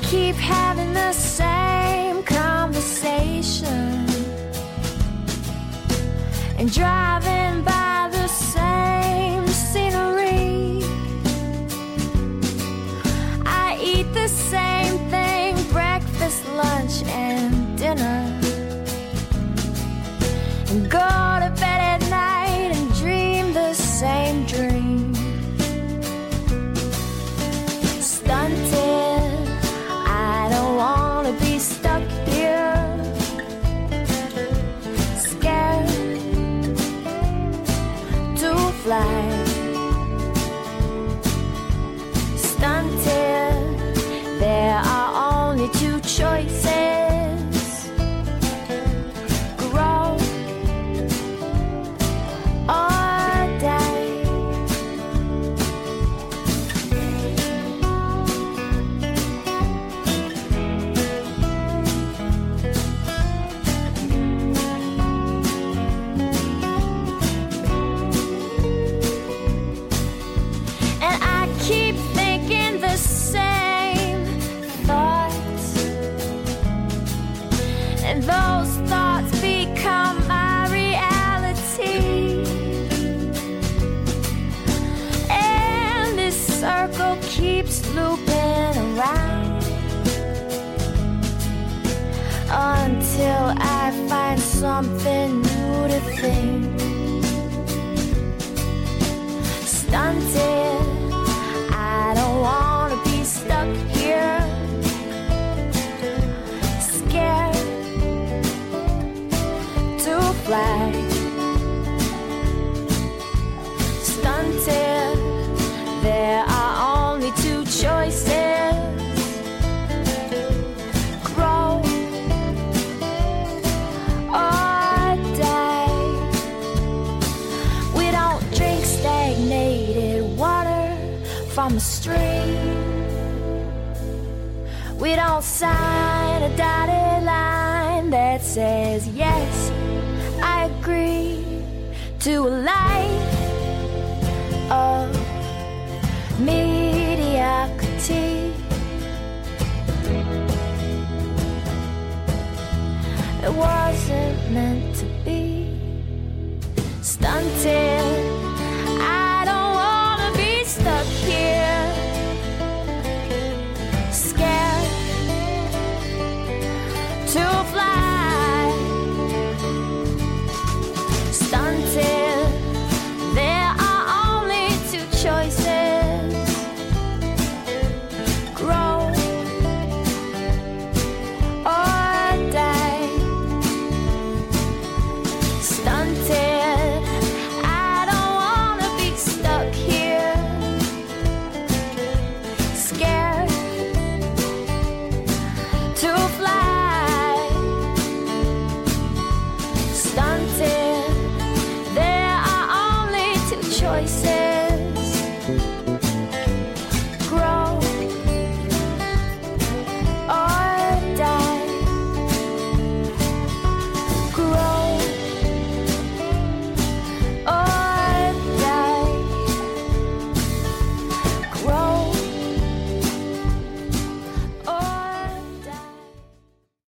keep having the same conversation and driving by the same scenery. I eat the same thing, breakfast, lunch, and dinner, and go to bed at night and dream the same dream. Stunted, I don't wanna be stuck here. Scared to fly. Stunted, there are only two choices: grow or die. And I keep thinking the same thoughts, and those thoughts become my reality. And this circle keeps looping around until I find something new to think. Stunted, I don't wanna be stuck here. Scared to fly. Stunted, there are only two choices: grow or die. We don't drink stagnated water from a stream. We don't sign a dotted line that says yes, I agree to a life of mediocrity. It wasn't meant to be. Stunted,